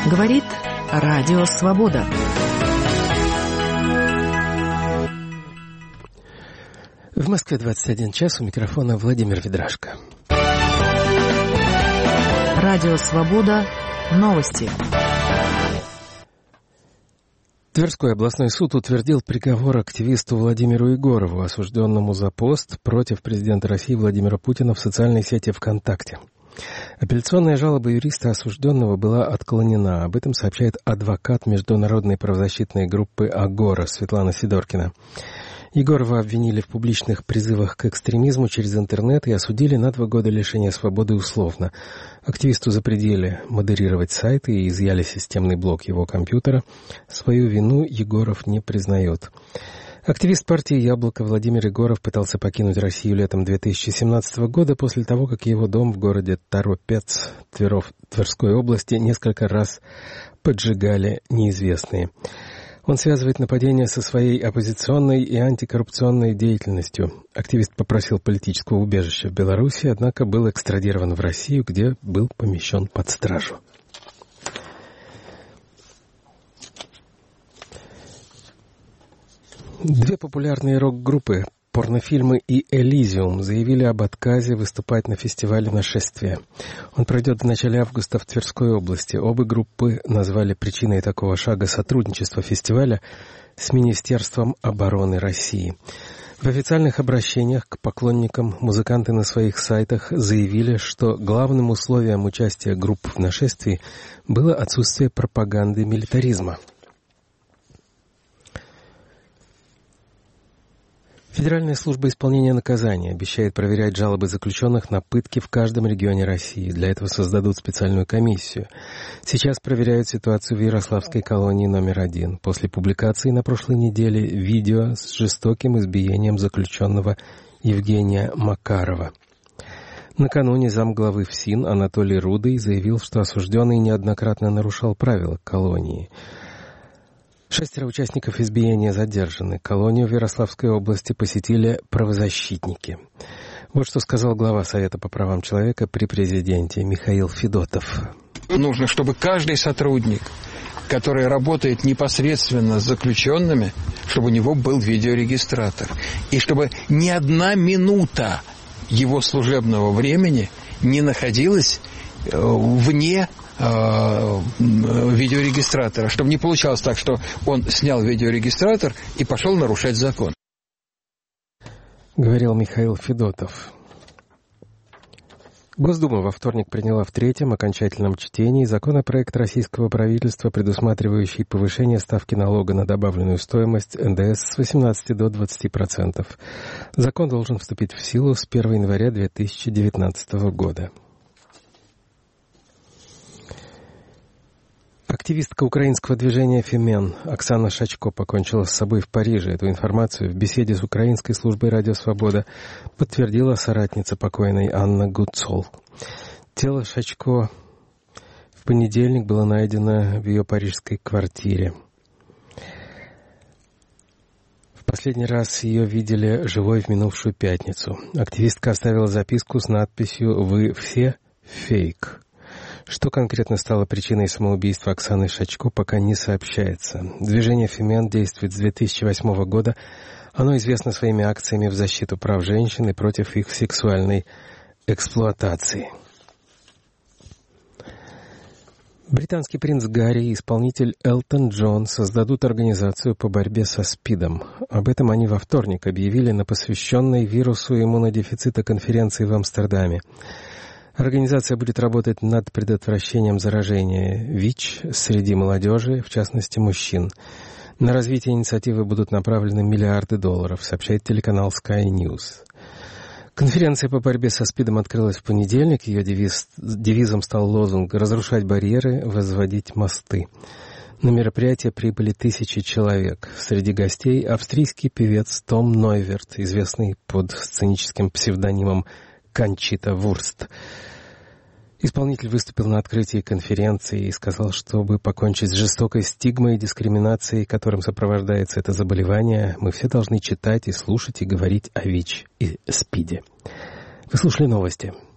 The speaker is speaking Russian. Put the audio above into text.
Говорит Радио Свобода. В Москве 21 час, у микрофона Владимир Ведрашко. Радио Свобода. Новости. Тверской областной суд утвердил приговор активисту Владимиру Егорову, осужденному за пост против президента России Владимира Путина в социальной сети ВКонтакте. Апелляционная жалоба юриста осужденного была отклонена. Об этом сообщает адвокат международной правозащитной группы «Агора» Светлана Сидоркина. Егорова обвинили в публичных призывах к экстремизму через интернет и осудили на 2 года лишения свободы условно. Активисту запретили модерировать сайты и изъяли системный блок его компьютера. Свою вину Егоров не признает. Активист партии «Яблоко» Владимир Егоров пытался покинуть Россию летом 2017 года после того, как его дом в городе Торопец Тверской области несколько раз поджигали неизвестные. Он связывает нападение со своей оппозиционной и антикоррупционной деятельностью. Активист попросил политического убежища в Беларуси, однако был экстрадирован в Россию, где был помещен под стражу. Две популярные рок-группы «Порнофильмы» и «Элизиум» заявили об отказе выступать на фестивале «Нашествие». Он пройдет в начале августа в Тверской области. Обе группы назвали причиной такого шага сотрудничество фестиваля с Министерством обороны России. В официальных обращениях к поклонникам музыканты на своих сайтах заявили, что главным условием участия групп в «Нашествии» было отсутствие пропаганды милитаризма. Федеральная служба исполнения наказания обещает проверять жалобы заключенных на пытки в каждом регионе России. Для этого создадут специальную комиссию. Сейчас проверяют ситуацию в Ярославской колонии номер 1. После публикации на прошлой неделе видео с жестоким избиением заключенного Евгения Макарова. Накануне замглавы ФСИН Анатолий Рудый заявил, что осужденный неоднократно нарушал правила колонии. 6 участников избиения задержаны. Колонию в Ярославской области посетили правозащитники. Вот что сказал глава Совета по правам человека при президенте Михаил Федотов. Нужно, чтобы каждый сотрудник, который работает непосредственно с заключенными, чтобы у него был видеорегистратор. И чтобы ни одна минута его служебного времени не находилась вне видеорегистратора, чтобы не получалось так, что он снял видеорегистратор и пошел нарушать закон. Говорил Михаил Федотов. Госдума во вторник приняла в 3-м окончательном чтении законопроект российского правительства, предусматривающий повышение ставки налога на добавленную стоимость НДС с 18 до 20%. Закон должен вступить в силу с 1 января 2019 года. Активистка украинского движения «Фемен» Оксана Шачко покончила с собой в Париже. Эту информацию в беседе с украинской службой «Радио Свобода» подтвердила соратница покойной Анна Гуцол. Тело Шачко в понедельник было найдено в ее парижской квартире. В последний раз ее видели живой в минувшую пятницу. Активистка оставила записку с надписью «Вы все фейк». Что конкретно стало причиной самоубийства Оксаны Шачко, пока не сообщается. Движение «Фемен» действует с 2008 года. Оно известно своими акциями в защиту прав женщин и против их сексуальной эксплуатации. Британский принц Гарри и исполнитель Элтон Джон создадут организацию по борьбе со СПИДом. Об этом они во вторник объявили на посвященной вирусу иммунодефицита конференции в Амстердаме. Организация будет работать над предотвращением заражения ВИЧ среди молодежи, в частности мужчин. На развитие инициативы будут направлены миллиарды $, сообщает телеканал Sky News. Конференция по борьбе со СПИДом открылась в понедельник. Ее девизом стал лозунг «Разрушать барьеры, возводить мосты». На мероприятие прибыли 1000 человек. Среди гостей австрийский певец Том Нойверт, известный под сценическим псевдонимом Кончита Вурст. Исполнитель выступил на открытии конференции и сказал, чтобы покончить с жестокой стигмой и дискриминацией, которым сопровождается это заболевание, мы все должны читать и слушать и говорить о ВИЧ и СПИДе. Вы слушали новости.